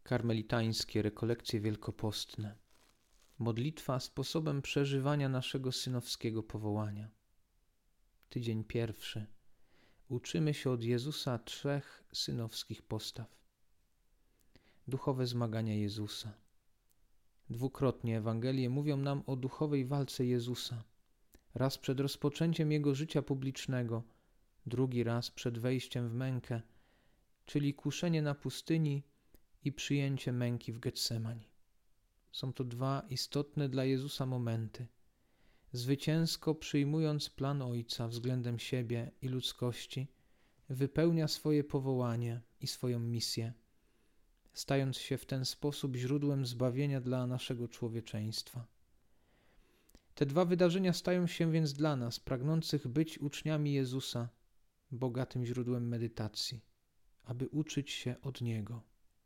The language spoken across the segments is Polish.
Karmelitańskie rekolekcje wielkopostne. Modlitwa sposobem przeżywania naszego synowskiego powołania. Tydzień pierwszy. Uczymy się od Jezusa 3 synowskich postaw. Duchowe zmagania Jezusa. Dwukrotnie Ewangelie mówią nam o duchowej walce Jezusa. Raz przed rozpoczęciem Jego życia publicznego, drugi raz przed wejściem w mękę, czyli kuszenie na pustyni i przyjęcie męki w Getsemani. Są to dwa istotne dla Jezusa momenty. Zwycięsko przyjmując plan Ojca względem siebie i ludzkości, wypełnia swoje powołanie i swoją misję, stając się w ten sposób źródłem zbawienia dla naszego człowieczeństwa. Te dwa wydarzenia stają się więc dla nas, pragnących być uczniami Jezusa, bogatym źródłem medytacji, aby uczyć się od Niego.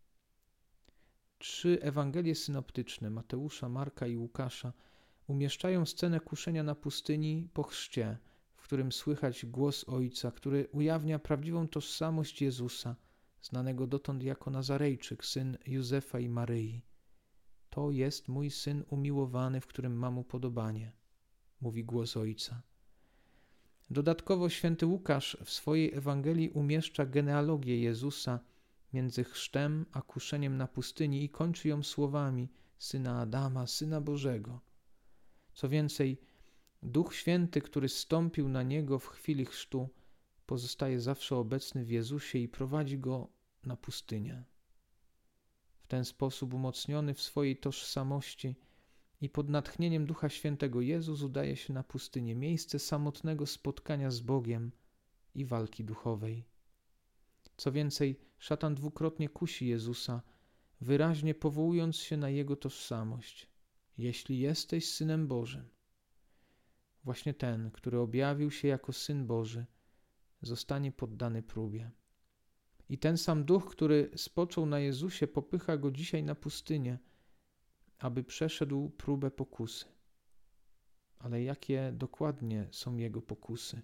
3 Ewangelie synoptyczne Mateusza, Marka i Łukasza umieszczają scenę kuszenia na pustyni po chrzcie, w którym słychać głos Ojca, który ujawnia prawdziwą tożsamość Jezusa, znanego dotąd jako Nazarejczyk, syn Józefa i Maryi. To jest mój Syn umiłowany, w którym mam upodobanie, mówi głos Ojca. Dodatkowo święty Łukasz w swojej Ewangelii umieszcza genealogię Jezusa między chrztem a kuszeniem na pustyni i kończy ją słowami Syna Adama, Syna Bożego. Co więcej, Duch Święty, który zstąpił na Niego w chwili chrztu, pozostaje zawsze obecny w Jezusie i prowadzi Go na pustynię. W ten sposób umocniony w swojej tożsamości i pod natchnieniem Ducha Świętego Jezus udaje się na pustynię, miejsce samotnego spotkania z Bogiem i walki duchowej. Co więcej, szatan dwukrotnie kusi Jezusa, wyraźnie powołując się na Jego tożsamość. Jeśli jesteś Synem Bożym. Właśnie ten, który objawił się jako Syn Boży, zostanie poddany próbie. I ten sam Duch, który spoczął na Jezusie, popycha Go dzisiaj na pustynię, aby przeszedł próbę pokusy. Ale jakie dokładnie są Jego pokusy?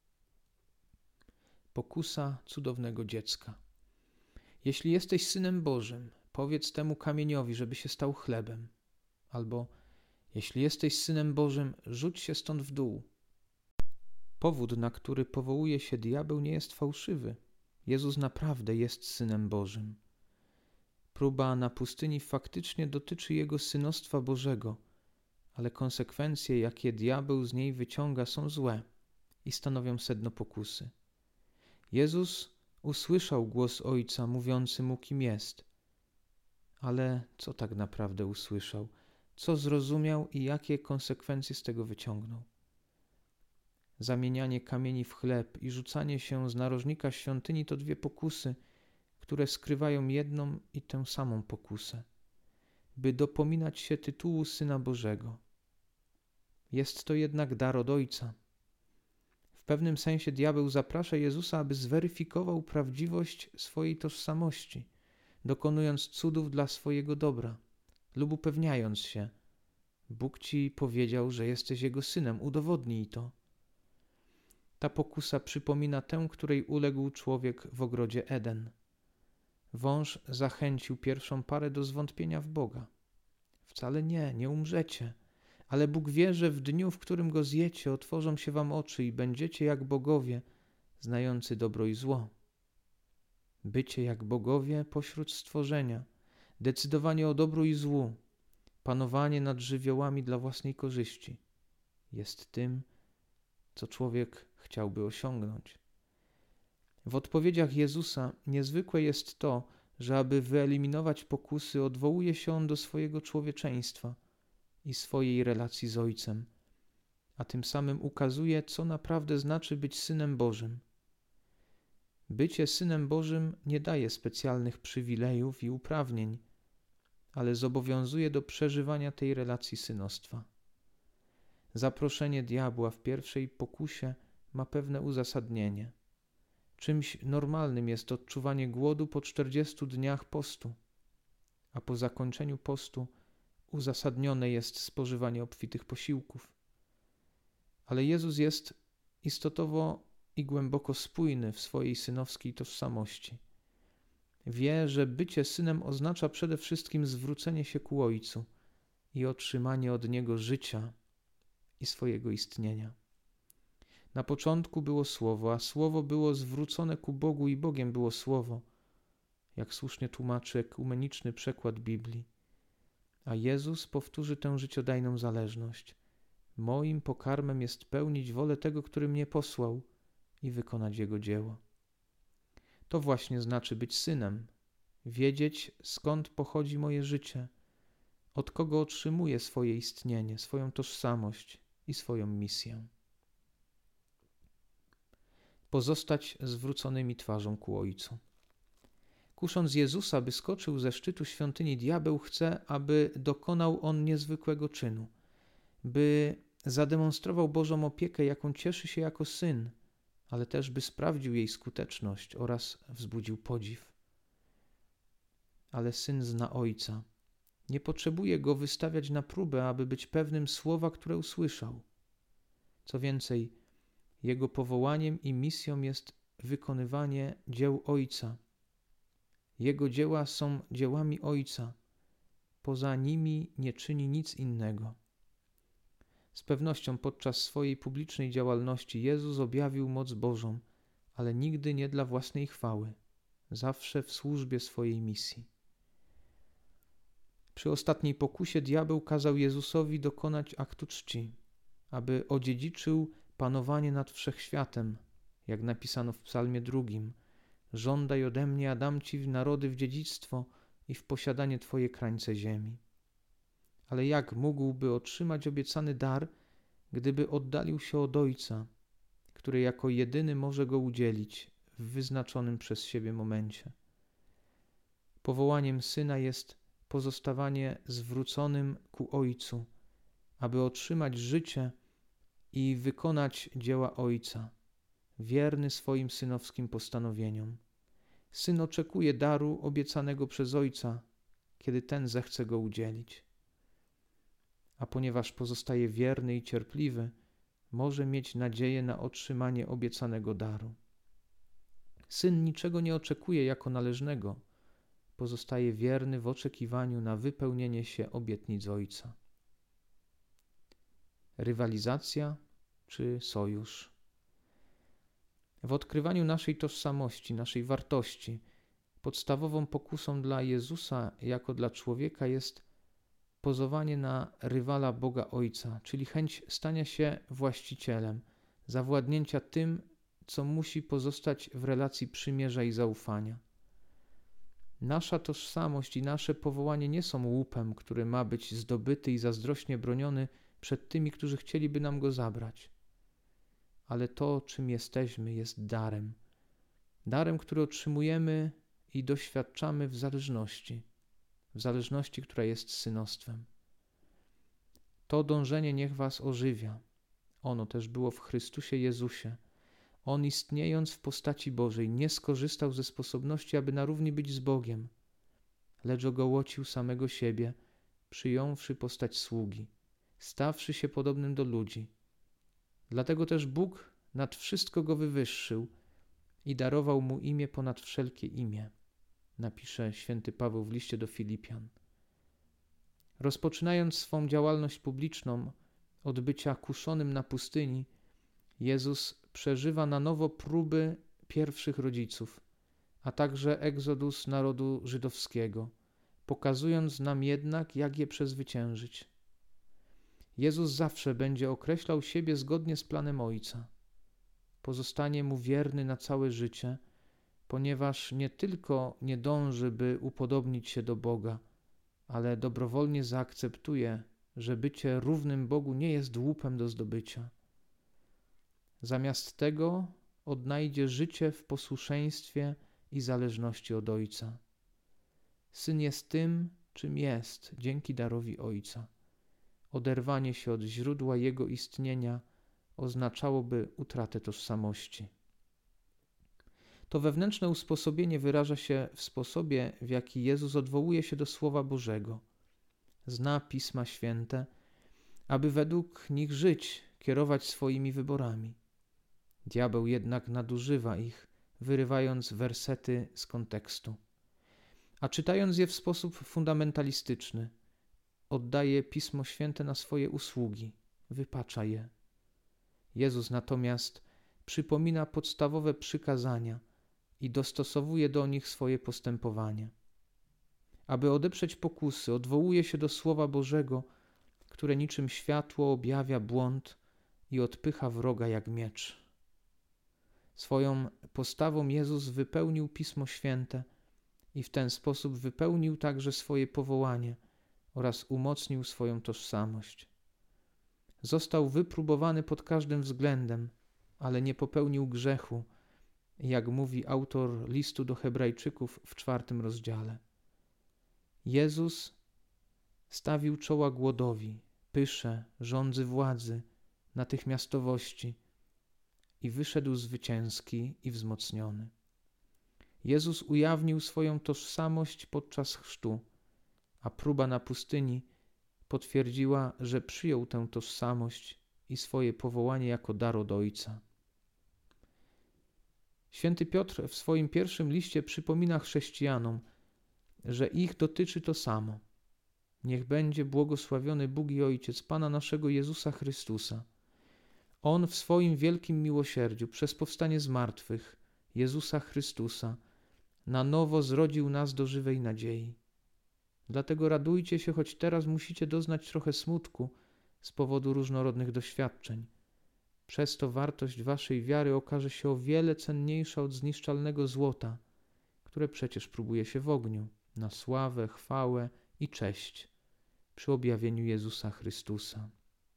Pokusa cudownego dziecka. Jeśli jesteś Synem Bożym, powiedz temu kamieniowi, żeby się stał chlebem. Albo jeśli jesteś Synem Bożym, rzuć się stąd w dół. Powód, na który powołuje się diabeł, nie jest fałszywy. Jezus naprawdę jest Synem Bożym. Próba na pustyni faktycznie dotyczy Jego synostwa Bożego, ale konsekwencje, jakie diabeł z niej wyciąga, są złe i stanowią sedno pokusy. Jezus usłyszał głos Ojca mówiący mu, kim jest. Ale co tak naprawdę usłyszał? Co zrozumiał i jakie konsekwencje z tego wyciągnął? Zamienianie kamieni w chleb i rzucanie się z narożnika świątyni to dwie pokusy, które skrywają jedną i tę samą pokusę, by dopominać się tytułu Syna Bożego. Jest to jednak dar od Ojca. W pewnym sensie diabeł zaprasza Jezusa, aby zweryfikował prawdziwość swojej tożsamości, dokonując cudów dla swojego dobra lub upewniając się: Bóg ci powiedział, że jesteś Jego Synem, udowodnij to. Ta pokusa przypomina tę, której uległ człowiek w ogrodzie Eden. Wąż zachęcił pierwszą parę do zwątpienia w Boga. Wcale nie umrzecie, ale Bóg wie, że w dniu, w którym go zjecie, otworzą się wam oczy i będziecie jak bogowie, znający dobro i zło. Bycie jak bogowie pośród stworzenia, decydowanie o dobru i złu, panowanie nad żywiołami dla własnej korzyści jest tym, co człowiek chciałby osiągnąć. W odpowiedziach Jezusa niezwykłe jest to, że aby wyeliminować pokusy, odwołuje się On do swojego człowieczeństwa i swojej relacji z Ojcem, a tym samym ukazuje, co naprawdę znaczy być Synem Bożym. Bycie Synem Bożym nie daje specjalnych przywilejów i uprawnień, ale zobowiązuje do przeżywania tej relacji synostwa. Zaproszenie diabła w pierwszej pokusie ma pewne uzasadnienie. Czymś normalnym jest odczuwanie głodu po 40 dniach postu, a po zakończeniu postu uzasadnione jest spożywanie obfitych posiłków. Ale Jezus jest istotowo i głęboko spójny w swojej synowskiej tożsamości. Wie, że bycie synem oznacza przede wszystkim zwrócenie się ku Ojcu i otrzymanie od Niego życia i swojego istnienia. Na początku było Słowo, a Słowo było zwrócone ku Bogu i Bogiem było Słowo, jak słusznie tłumaczy ekumeniczny przekład Biblii. A Jezus powtórzy tę życiodajną zależność. Moim pokarmem jest pełnić wolę tego, który mnie posłał i wykonać Jego dzieło. To właśnie znaczy być synem, wiedzieć, skąd pochodzi moje życie, od kogo otrzymuję swoje istnienie, swoją tożsamość i swoją misję. Pozostać zwróconymi twarzą ku Ojcu. Kusząc Jezusa, by skoczył ze szczytu świątyni, diabeł chce, aby dokonał on niezwykłego czynu, by zademonstrował Bożą opiekę, jaką cieszy się jako syn, ale też by sprawdził jej skuteczność oraz wzbudził podziw. Ale syn zna Ojca. Nie potrzebuje go wystawiać na próbę, aby być pewnym słowa, które usłyszał. Co więcej, jego powołaniem i misją jest wykonywanie dzieł Ojca. Jego dzieła są dziełami Ojca. Poza nimi nie czyni nic innego. Z pewnością podczas swojej publicznej działalności Jezus objawił moc Bożą, ale nigdy nie dla własnej chwały, zawsze w służbie swojej misji. Przy ostatniej pokusie diabeł kazał Jezusowi dokonać aktu czci, aby odziedziczył panowanie nad wszechświatem, jak napisano w Psalmie 2. Żądaj ode mnie, a dam ci narody w dziedzictwo i w posiadanie Twoje krańce ziemi. Ale jak mógłby otrzymać obiecany dar, gdyby oddalił się od Ojca, który jako jedyny może go udzielić w wyznaczonym przez siebie momencie? Powołaniem Syna jest pozostawanie zwróconym ku Ojcu, aby otrzymać życie i wykonać dzieła Ojca, wierny swoim synowskim postanowieniom. Syn oczekuje daru obiecanego przez Ojca, kiedy ten zechce go udzielić. A ponieważ pozostaje wierny i cierpliwy, może mieć nadzieję na otrzymanie obiecanego daru. Syn niczego nie oczekuje jako należnego, pozostaje wierny w oczekiwaniu na wypełnienie się obietnic Ojca. Rywalizacja czy sojusz? W odkrywaniu naszej tożsamości, naszej wartości, podstawową pokusą dla Jezusa jako dla człowieka jest pozowanie na rywala Boga Ojca, czyli chęć stania się właścicielem, zawładnięcia tym, co musi pozostać w relacji przymierza i zaufania. Nasza tożsamość i nasze powołanie nie są łupem, który ma być zdobyty i zazdrośnie broniony przed tymi, którzy chcieliby nam go zabrać. Ale to, czym jesteśmy, jest darem. Darem, który otrzymujemy i doświadczamy w zależności, która jest synostwem. To dążenie niech was ożywia. Ono też było w Chrystusie Jezusie. On, istniejąc w postaci Bożej, nie skorzystał ze sposobności, aby na równi być z Bogiem, lecz ogołocił samego siebie, przyjąwszy postać sługi, stawszy się podobnym do ludzi. Dlatego też Bóg nad wszystko go wywyższył i darował mu imię ponad wszelkie imię, napisze święty Paweł w liście do Filipian. Rozpoczynając swą działalność publiczną od bycia kuszonym na pustyni, Jezus przeżywa na nowo próby pierwszych rodziców, a także egzodus narodu żydowskiego, pokazując nam jednak, jak je przezwyciężyć. Jezus zawsze będzie określał siebie zgodnie z planem Ojca. Pozostanie mu wierny na całe życie, ponieważ nie tylko nie dąży, by upodobnić się do Boga, ale dobrowolnie zaakceptuje, że bycie równym Bogu nie jest łupem do zdobycia. Zamiast tego odnajdzie życie w posłuszeństwie i zależności od Ojca. Syn jest tym, czym jest, dzięki darowi Ojca. Oderwanie się od źródła Jego istnienia oznaczałoby utratę tożsamości. To wewnętrzne usposobienie wyraża się w sposobie, w jaki Jezus odwołuje się do Słowa Bożego. Zna Pisma Święte, aby według nich żyć, kierować swoimi wyborami. Diabeł jednak nadużywa ich, wyrywając wersety z kontekstu. a czytając je w sposób fundamentalistyczny, oddaje Pismo Święte na swoje usługi, wypacza je. Jezus natomiast przypomina podstawowe przykazania i dostosowuje do nich swoje postępowanie. Aby odeprzeć pokusy, odwołuje się do Słowa Bożego, które niczym światło objawia błąd i odpycha wroga jak miecz. Swoją postawą Jezus wypełnił Pismo Święte i w ten sposób wypełnił także swoje powołanie oraz umocnił swoją tożsamość. Został wypróbowany pod każdym względem, ale nie popełnił grzechu, jak mówi autor listu do Hebrajczyków w 4 rozdziale. Jezus stawił czoła głodowi, pysze, żądzy władzy, natychmiastowości i wyszedł zwycięski i wzmocniony. Jezus ujawnił swoją tożsamość podczas chrztu, a próba na pustyni potwierdziła, że przyjął tę tożsamość i swoje powołanie jako dar od Ojca. Święty Piotr w swoim pierwszym liście przypomina chrześcijanom, że ich dotyczy to samo. Niech będzie błogosławiony Bóg i Ojciec Pana naszego Jezusa Chrystusa. On w swoim wielkim miłosierdziu przez powstanie z martwych Jezusa Chrystusa na nowo zrodził nas do żywej nadziei. Dlatego radujcie się, choć teraz musicie doznać trochę smutku z powodu różnorodnych doświadczeń. Przez to wartość waszej wiary okaże się o wiele cenniejsza od zniszczalnego złota, które przecież próbuje się w ogniu, na sławę, chwałę i cześć przy objawieniu Jezusa Chrystusa.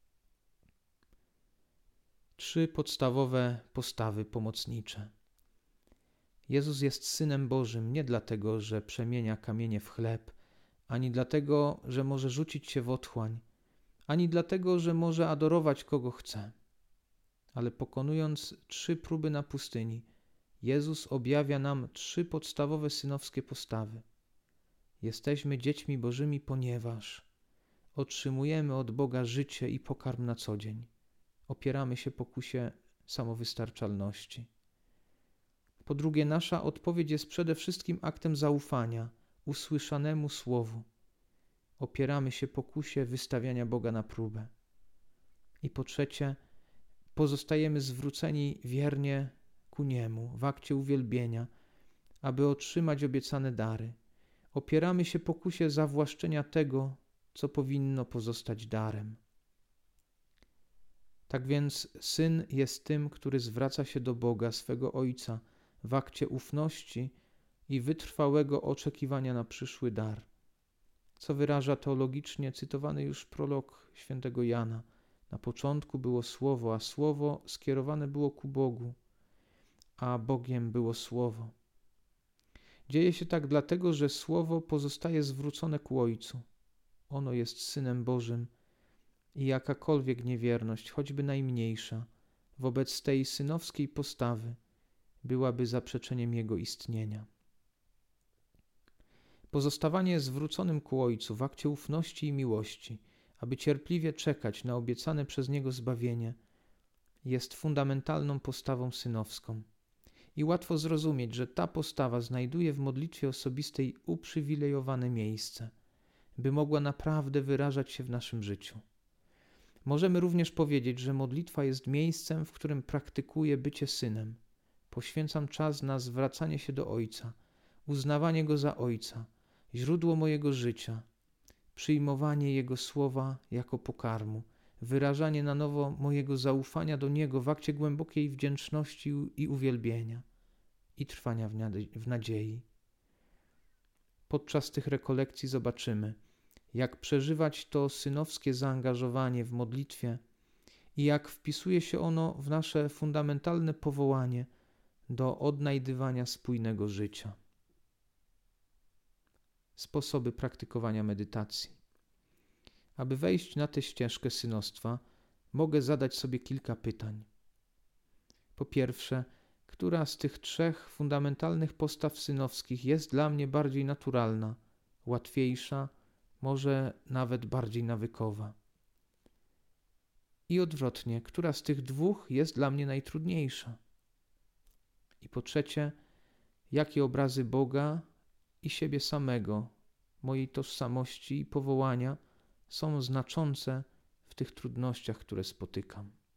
3 podstawowe postawy pomocnicze. Jezus jest Synem Bożym nie dlatego, że przemienia kamienie w chleb, ani dlatego, że może rzucić się w otchłań, ani dlatego, że może adorować kogo chce. Ale pokonując 3 próby na pustyni, Jezus objawia nam 3 podstawowe synowskie postawy. Jesteśmy dziećmi Bożymi, ponieważ otrzymujemy od Boga życie i pokarm na co dzień. Opieramy się pokusie samowystarczalności. Po drugie, nasza odpowiedź jest przede wszystkim aktem zaufania usłyszanemu Słowu. Opieramy się pokusie wystawiania Boga na próbę. I po trzecie, pozostajemy zwróceni wiernie ku Niemu w akcie uwielbienia, aby otrzymać obiecane dary. Opieramy się pokusie zawłaszczenia tego, co powinno pozostać darem. Tak więc Syn jest tym, który zwraca się do Boga, swego Ojca, w akcie ufności i wytrwałego oczekiwania na przyszły dar, co wyraża teologicznie cytowany już prolog świętego Jana. Na początku było Słowo, a Słowo skierowane było ku Bogu, a Bogiem było Słowo. Dzieje się tak dlatego, że Słowo pozostaje zwrócone ku Ojcu. Ono jest Synem Bożym i jakakolwiek niewierność, choćby najmniejsza, wobec tej synowskiej postawy byłaby zaprzeczeniem Jego istnienia. Pozostawanie zwróconym ku Ojcu w akcie ufności i miłości, aby cierpliwie czekać na obiecane przez Niego zbawienie, jest fundamentalną postawą synowską. I łatwo zrozumieć, że ta postawa znajduje w modlitwie osobistej uprzywilejowane miejsce, by mogła naprawdę wyrażać się w naszym życiu. Możemy również powiedzieć, że modlitwa jest miejscem, w którym praktykuję bycie synem. Poświęcam czas na zwracanie się do Ojca, uznawanie Go za Ojca, źródło mojego życia, przyjmowanie Jego słowa jako pokarmu, wyrażanie na nowo mojego zaufania do Niego w akcie głębokiej wdzięczności i uwielbienia i trwania w nadziei. Podczas tych rekolekcji zobaczymy, jak przeżywać to synowskie zaangażowanie w modlitwie i jak wpisuje się ono w nasze fundamentalne powołanie do odnajdywania spójnego życia. Sposoby praktykowania medytacji. Aby wejść na tę ścieżkę synostwa, mogę zadać sobie kilka pytań. Po pierwsze, która z tych 3 fundamentalnych postaw synowskich jest dla mnie bardziej naturalna, łatwiejsza, może nawet bardziej nawykowa? I odwrotnie, która z tych 2 jest dla mnie najtrudniejsza? I po trzecie, jakie obrazy Boga i siebie samego, mojej tożsamości i powołania są znaczące w tych trudnościach, które spotykam.